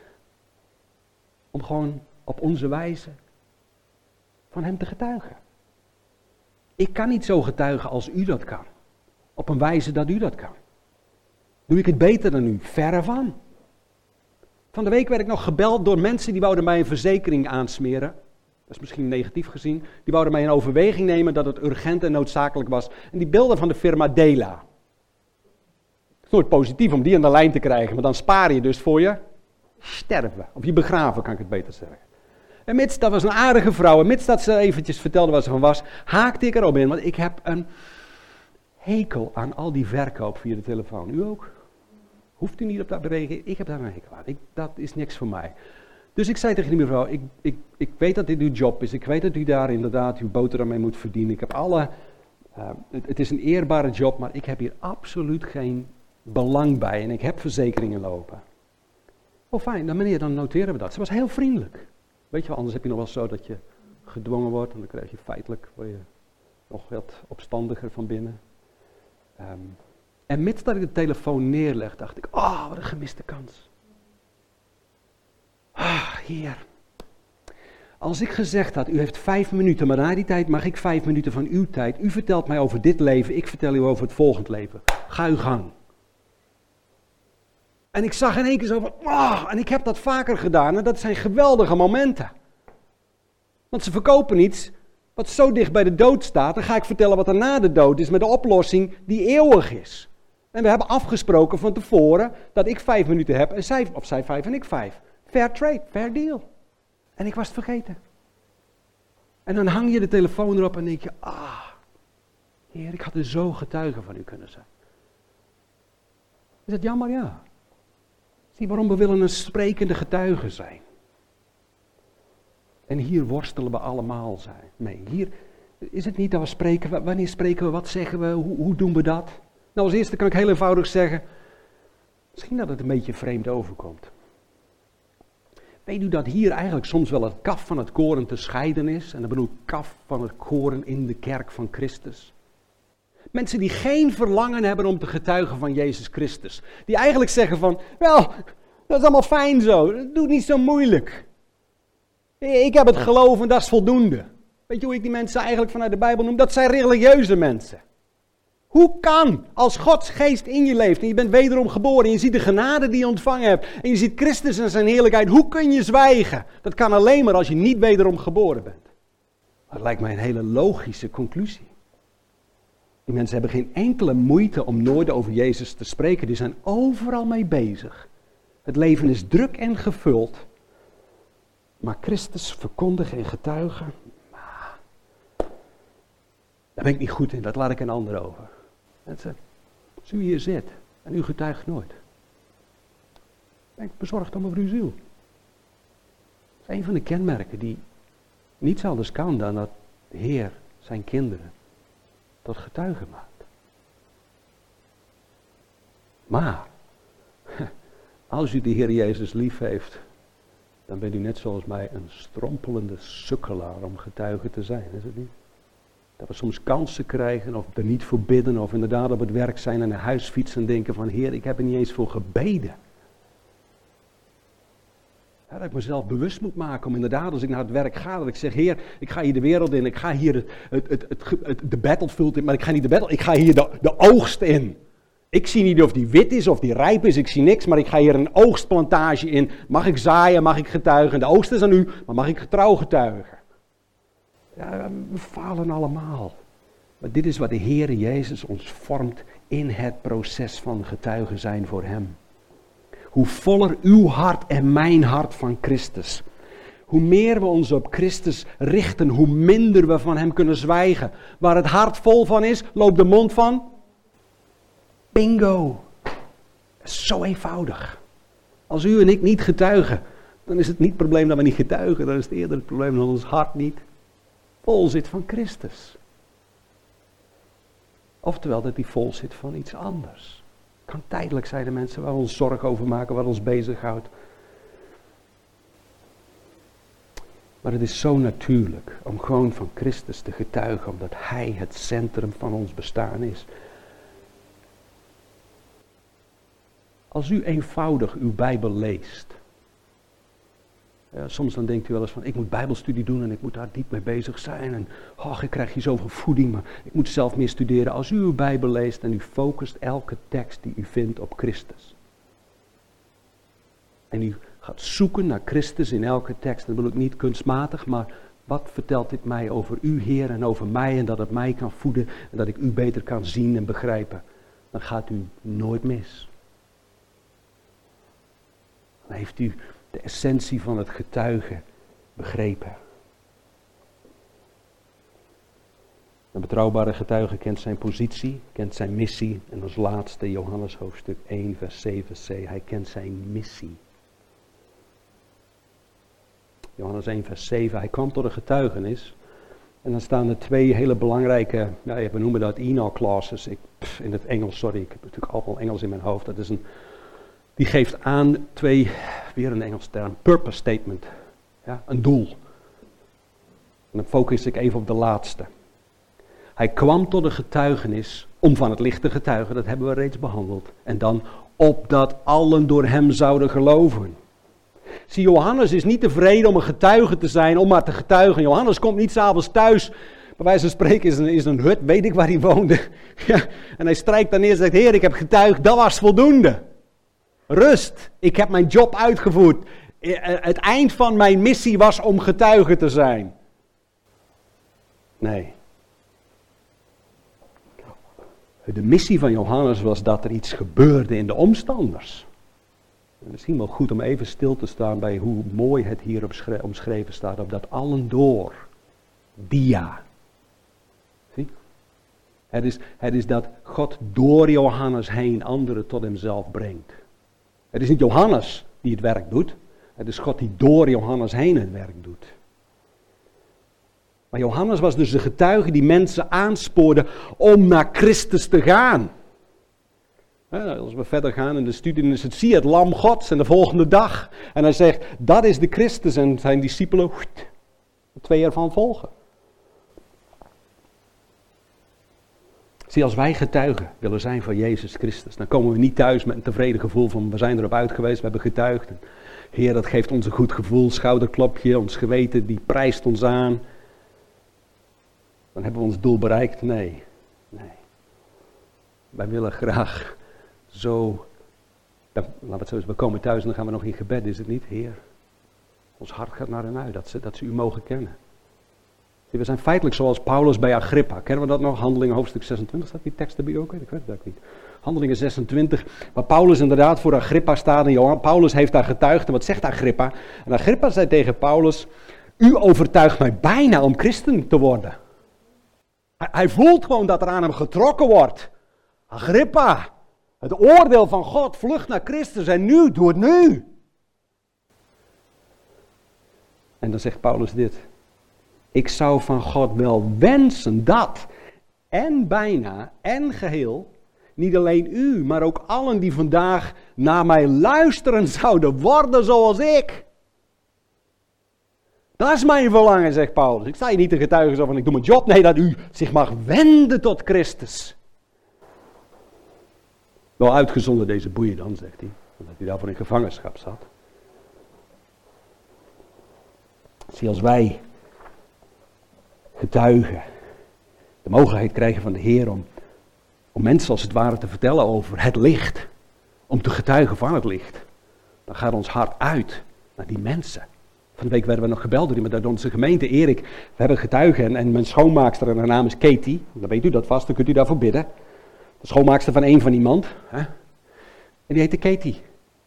Om gewoon op onze wijze van hem te getuigen. Ik kan niet zo getuigen als u dat kan. Op een wijze dat u dat kan. Doe ik het beter dan u? Verre van. Van de week werd ik nog gebeld door mensen die wouden mij een verzekering aansmeren. Dat is misschien negatief gezien. Die wouden mij in overweging nemen dat het urgent en noodzakelijk was. En die belden van de firma Dela. Het is nooit positief om die aan de lijn te krijgen, maar dan spaar je dus voor je sterven. Of je begraven, kan ik het beter zeggen. En mits, dat was een aardige vrouw, en mits dat ze eventjes vertelde wat ze van was, haakte ik erop in. Want ik heb een hekel aan al die verkoop via de telefoon. U ook? Hoeft u niet op dat te reageren? Ik heb daar een hekel aan. Ik, dat is niks voor mij. Dus ik zei tegen die mevrouw, ik, ik, ik weet dat dit uw job is. Ik weet dat u daar inderdaad uw boterham mee moet verdienen. Ik heb alle, uh, het, het is een eerbare job, maar ik heb hier absoluut geen belang bij. En ik heb verzekeringen lopen. Oh fijn, dan meneer, dan noteren we dat. Ze was heel vriendelijk. Weet je wel, anders heb je nog wel zo dat je gedwongen wordt. En dan krijg je feitelijk, word je nog wat opstandiger van binnen. Um, en mits dat ik de telefoon neerleg, dacht ik, oh, wat een gemiste kans. Ah, Heer. Als ik gezegd had, u heeft vijf minuten, maar na die tijd mag ik vijf minuten van uw tijd. U vertelt mij over dit leven, ik vertel u over het volgende leven. Ga uw gang. En ik zag in één keer zo van, oh, en ik heb dat vaker gedaan en dat zijn geweldige momenten. Want ze verkopen iets wat zo dicht bij de dood staat. Dan ga ik vertellen wat er na de dood is met de oplossing die eeuwig is. En we hebben afgesproken van tevoren dat ik vijf minuten heb en zij, of zij vijf en ik vijf. Fair trade, fair deal. En ik was het vergeten. En dan hang je de telefoon erop en denk je, ah, Heer, ik had er zo getuige van u kunnen zijn. Is het jammer? Ja. Zie waarom we willen een sprekende getuige zijn. En hier worstelen we allemaal zijn. Nee, hier is het niet dat we spreken. Wanneer spreken we? Wat zeggen we? Hoe, hoe doen we dat? Nou, als eerste kan ik heel eenvoudig zeggen. Misschien dat het een beetje vreemd overkomt. Weet u dat hier eigenlijk soms wel het kaf van het koren te scheiden is? En dan bedoel ik kaf van het koren in de kerk van Christus. Mensen die geen verlangen hebben om te getuigen van Jezus Christus. Die eigenlijk zeggen van, wel, dat is allemaal fijn zo. Doe het niet zo moeilijk. Ik heb het geloof en dat is voldoende. Weet je hoe ik die mensen eigenlijk vanuit de Bijbel noem? Dat zijn religieuze mensen. Hoe kan, als Gods geest in je leeft en je bent wederom geboren en je ziet de genade die je ontvangen hebt en je ziet Christus en zijn heerlijkheid, hoe kun je zwijgen? Dat kan alleen maar als je niet wederom geboren bent. Dat lijkt mij een hele logische conclusie. Die mensen hebben geen enkele moeite om nooit over Jezus te spreken. Die zijn overal mee bezig. Het leven is druk en gevuld. Maar Christus verkondigen en getuigen, Daar ben ik niet goed in, dat laat ik een ander over. Mensen, als u hier zit en u getuigt nooit, ben ik bezorgd dan over uw ziel. Dat is een van de kenmerken die niets anders kan dan dat de Heer zijn kinderen tot getuigen maakt. Maar, als u de Heer Jezus lief heeft, dan bent u net zoals mij een strompelende sukkelaar om getuige te zijn, is het niet? Dat we soms kansen krijgen of er niet voor bidden of inderdaad op het werk zijn en naar huis fietsen en denken van Heer, ik heb er niet eens voor gebeden. Ja, dat ik mezelf bewust moet maken om inderdaad als ik naar het werk ga, dat ik zeg Heer, ik ga hier de wereld in, ik ga hier het, het, het, het, het, de battlefield in, maar ik ga niet de battle, ik ga hier de, de oogst in. Ik zie niet of die wit is of die rijp is, ik zie niks, maar ik ga hier een oogstplantage in. Mag ik zaaien, mag ik getuigen, de oogst is aan u, maar mag ik getrouw getuigen? Ja, we falen allemaal. Maar dit is wat de Heere Jezus ons vormt in het proces van getuigen zijn voor Hem. Hoe voller uw hart en mijn hart van Christus. Hoe meer we ons op Christus richten, hoe minder we van Hem kunnen zwijgen. Waar het hart vol van is, loopt de mond van. Bingo. Dat is zo eenvoudig. Als u en ik niet getuigen, dan is het niet het probleem dat we niet getuigen. Dan is het eerder het probleem dat ons hart niet vol zit van Christus. Oftewel dat hij vol zit van iets anders. Het kan tijdelijk zijn de mensen waar we ons zorgen over maken, wat ons bezighoudt. Maar het is zo natuurlijk om gewoon van Christus te getuigen, omdat Hij het centrum van ons bestaan is. Als u eenvoudig uw Bijbel leest. Ja, soms dan denkt u wel eens van, ik moet Bijbelstudie doen en ik moet daar diep mee bezig zijn. En oh, ik krijg hier zoveel voeding, maar ik moet zelf meer studeren. Als u uw Bijbel leest en u focust elke tekst die u vindt op Christus. En u gaat zoeken naar Christus in elke tekst. Dat bedoel ik niet kunstmatig, maar wat vertelt dit mij over u, Heer, en over mij. En dat het mij kan voeden en dat ik u beter kan zien en begrijpen. Dan gaat u nooit mis. Dan heeft u de essentie van het getuigen begrepen. Een betrouwbare getuige kent zijn positie, kent zijn missie. En als laatste Johannes hoofdstuk één vers zeven c, hij kent zijn missie. Johannes één vers zeven, hij kwam tot een getuigenis. En dan staan er twee hele belangrijke, ja, we noemen dat Enoch clauses. Ik, pff, in het Engels, sorry, ik heb natuurlijk al Engels in mijn hoofd. Dat is een, die geeft aan twee, weer een Engels term, purpose statement. Ja, een doel. En dan focus ik even op de laatste. Hij kwam tot een getuigenis om van het licht te getuigen, dat hebben we reeds behandeld. En dan opdat allen door hem zouden geloven. Zie, Johannes is niet tevreden om een getuige te zijn, om maar te getuigen. Johannes komt niet 's avonds thuis, bij wijze van spreken is een, is een hut, weet ik waar hij woonde. Ja, en hij strijkt dan neer en zegt, Heer, ik heb getuigd, dat was voldoende. Rust, ik heb mijn job uitgevoerd. Het eind van mijn missie was om getuige te zijn. Nee. De missie van Johannes was dat er iets gebeurde in de omstanders. Misschien wel goed om even stil te staan bij hoe mooi het hier omschreven staat. Op dat allen door. Dia. Zie? Het is, het is dat God door Johannes heen anderen tot hemzelf brengt. Het is niet Johannes die het werk doet. Het is God die door Johannes heen het werk doet. Maar Johannes was dus de getuige die mensen aanspoorde om naar Christus te gaan. Als we verder gaan in de studie, dan is het zie het lam Gods en de volgende dag. En hij zegt, dat is de Christus en zijn discipelen, twee ervan volgen. Zie, als wij getuigen willen zijn van Jezus Christus, dan komen we niet thuis met een tevreden gevoel van, we zijn erop uit geweest, we hebben getuigd. En, Heer, dat geeft ons een goed gevoel, schouderklopje, ons geweten, die prijst ons aan. Dan hebben we ons doel bereikt? Nee, nee. Wij willen graag zo, dan, laten we het zo eens, we komen thuis en dan gaan we nog in gebed, is het niet? Heer, ons hart gaat naar hen uit, dat ze, dat ze u mogen kennen. We zijn feitelijk zoals Paulus bij Agrippa. Kennen we dat nog? Handelingen hoofdstuk zesentwintig, staat die tekst erbij ook? Ik weet het ook niet. Handelingen zesentwintig, waar Paulus inderdaad voor Agrippa staat. En Johan, Paulus heeft daar getuigd. En wat zegt Agrippa? En Agrippa zei tegen Paulus, u overtuigt mij bijna om christen te worden. Hij, hij voelt gewoon dat er aan hem getrokken wordt. Agrippa, het oordeel van God vlucht naar Christus en nu, doe het nu. En dan zegt Paulus dit. Ik zou van God wel wensen dat, en bijna, en geheel, niet alleen u, maar ook allen die vandaag naar mij luisteren zouden worden zoals ik. Dat is mijn verlangen, zegt Paulus. Ik sta je niet te getuigen zo van ik doe mijn job. Nee, dat u zich mag wenden tot Christus. Wel uitgezonderd deze boeien dan, zegt hij. Omdat hij daarvoor in gevangenschap zat. Zie, als wij getuigen, de mogelijkheid krijgen van de Heer om, om mensen als het ware te vertellen over het licht. Om te getuigen van het licht. Dan gaat ons hart uit naar die mensen. Van de week werden we nog gebeld door iemand uit onze gemeente. Erik, we hebben getuigen en, en mijn schoonmaakster, en haar naam is Katie. Dan weet u dat vast, dan kunt u daarvoor bidden. De schoonmaakster van een van iemand. Hè? En die heette Katie.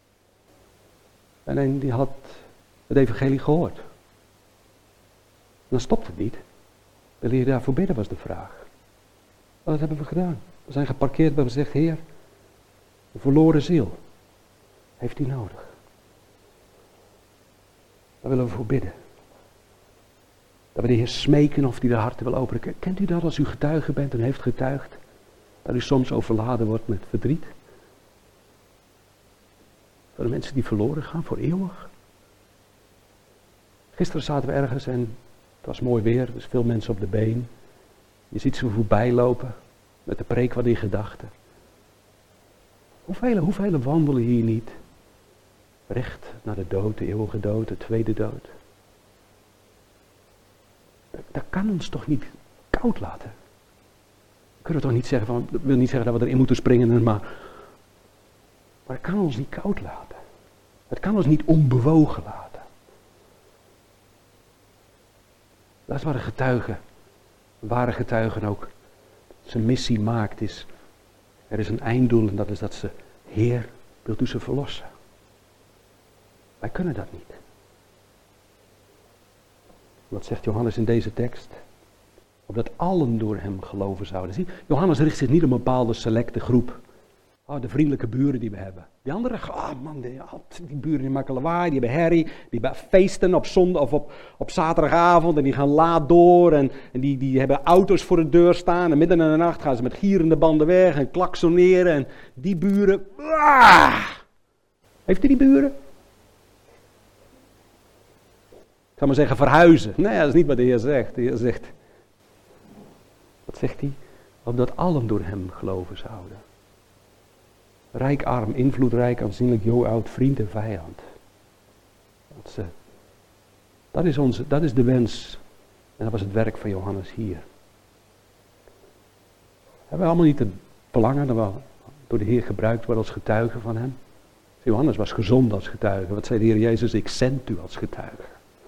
En, en die had het evangelie gehoord. En dan stopt het niet. Wil je daarvoor bidden, was de vraag. Maar dat hebben we gedaan. We zijn geparkeerd, we hebben gezegd, Heer, de verloren ziel heeft u nodig. Daar willen we voor bidden. Dat we de Heer smeken of hij de harten wil openen. Kent u dat als u getuige bent en heeft getuigd? Dat u soms overladen wordt met verdriet? Voor de mensen die verloren gaan, voor eeuwig. Gisteren zaten we ergens en het was mooi weer, dus veel mensen op de been. Je ziet ze voorbij lopen, met de preek wat in gedachten. Hoeveel, hoeveel wandelen hier niet? Recht naar de dood, de eeuwige dood, de tweede dood. Dat, dat kan ons toch niet koud laten? We kunnen toch niet zeggen van, dat wil niet zeggen dat we erin moeten springen, maar, maar het kan ons niet koud laten. Het kan ons niet onbewogen laten. Dat is waar een getuige, een ware getuige ook zijn missie maakt. Is, er is een einddoel en dat is dat ze, Heer, wilt u ze verlossen? Wij kunnen dat niet. Wat zegt Johannes in deze tekst? Opdat allen door hem geloven zouden. Zie, Johannes richt zich niet op een bepaalde selecte groep. Oh, de vriendelijke buren die we hebben. Die anderen, oh man, die, die buren die maken lawaai, die hebben herrie, die hebben feesten op zondag of op, op zaterdagavond en die gaan laat door en, en die, die hebben auto's voor de deur staan en midden in de nacht gaan ze met gierende banden weg en klaksoneren en die buren, ah! Heeft u die buren? Ik zou maar zeggen verhuizen. Nee, dat is niet wat de Heer zegt. De Heer zegt, wat zegt hij? Opdat allen door hem geloven zouden. Rijk, arm, invloedrijk, aanzienlijk, jong, oud, vriend en vijand. Dat, ze, dat, is onze, dat is de wens. En dat was het werk van Johannes hier. Hebben we allemaal niet het verlangen dat we door de Heer gebruikt worden als getuigen van hem? Johannes was gezond als getuige. Wat zei de Heer Jezus? Ik zend u als getuige.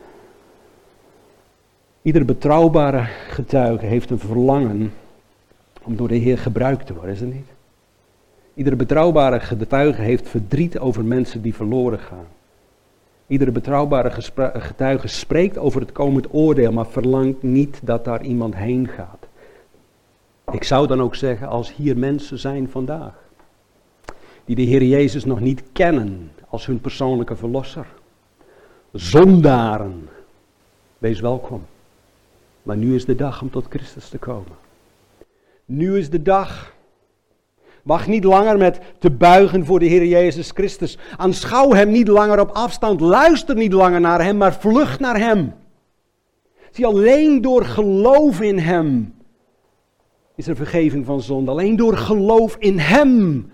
Iedere betrouwbare getuige heeft een verlangen om door de Heer gebruikt te worden, is het niet? Iedere betrouwbare getuige heeft verdriet over mensen die verloren gaan. Iedere betrouwbare getuige spreekt over het komend oordeel, maar verlangt niet dat daar iemand heen gaat. Ik zou dan ook zeggen, als hier mensen zijn vandaag, die de Heer Jezus nog niet kennen als hun persoonlijke verlosser. Zondaren, wees welkom. Maar nu is de dag om tot Christus te komen. Nu is de dag. Wacht niet langer met te buigen voor de Heer Jezus Christus. Aanschouw hem niet langer op afstand. Luister niet langer naar hem, maar vlucht naar hem. Zie, alleen door geloof in hem is er vergeving van zonde. Alleen door geloof in hem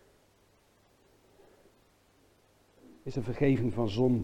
is er vergeving van zonde.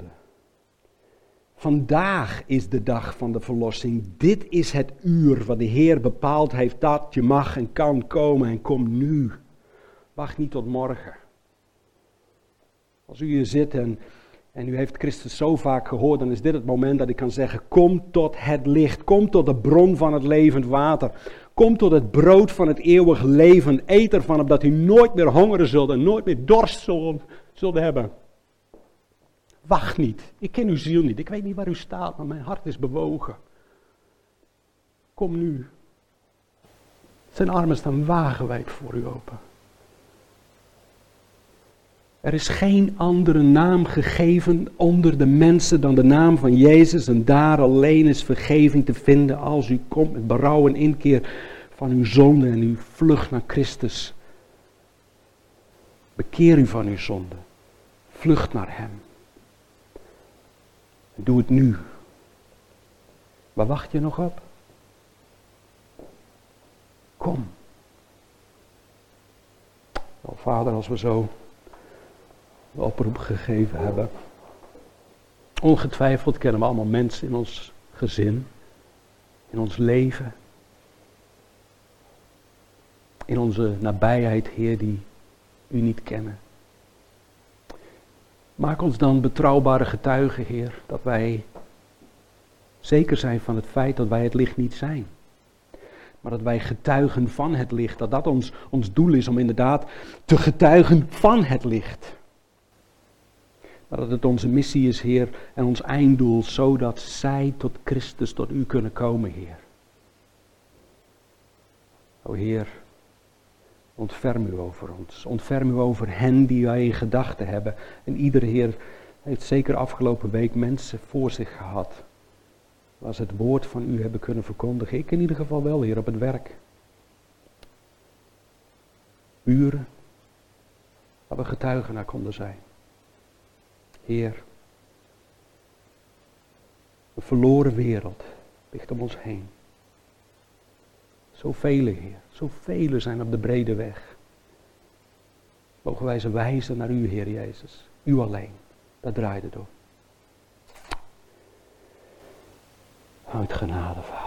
Vandaag is de dag van de verlossing. Dit is het uur wat de Heer bepaald heeft dat je mag en kan komen en kom nu. Wacht niet tot morgen. Als u hier zit en, en u heeft Christus zo vaak gehoord, dan is dit het moment dat ik kan zeggen, kom tot het licht, kom tot de bron van het levend water. Kom tot het brood van het eeuwig leven, eet ervan opdat u nooit meer hongeren zult en nooit meer dorst zult, zult hebben. Wacht niet, ik ken uw ziel niet, ik weet niet waar u staat, maar mijn hart is bewogen. Kom nu. Zijn armen staan wagenwijd voor u open. Er is geen andere naam gegeven onder de mensen dan de naam van Jezus. En daar alleen is vergeving te vinden als u komt met berouw en inkeer van uw zonde en u vlucht naar Christus. Bekeer u van uw zonde. Vlucht naar Hem. Doe het nu. Waar wacht je nog op? Kom. Oh, Vader, als we zo de oproep gegeven hebben. Ongetwijfeld kennen we allemaal mensen in ons gezin. In ons leven. In onze nabijheid, Heer, die u niet kennen. Maak ons dan betrouwbare getuigen, Heer, dat wij zeker zijn van het feit dat wij het licht niet zijn. Maar dat wij getuigen van het licht, dat dat ons, ons doel is om inderdaad te getuigen van het licht. Maar dat het onze missie is, Heer, en ons einddoel, zodat zij tot Christus, tot u kunnen komen, Heer. O Heer, ontferm u over ons. Ontferm u over hen die wij in gedachten hebben. En iedere Heer heeft zeker afgelopen week mensen voor zich gehad. Waar ze het woord van u hebben kunnen verkondigen. Ik in ieder geval wel, Heer, op het werk. Buren, waar we getuigen naar konden zijn. Heer, een verloren wereld ligt om ons heen. Zoveel, Heer, zoveel zijn op de brede weg. Mogen wij ze wijzen naar u, Heer Jezus. U alleen, daar draait het om. Uit genade, Vader.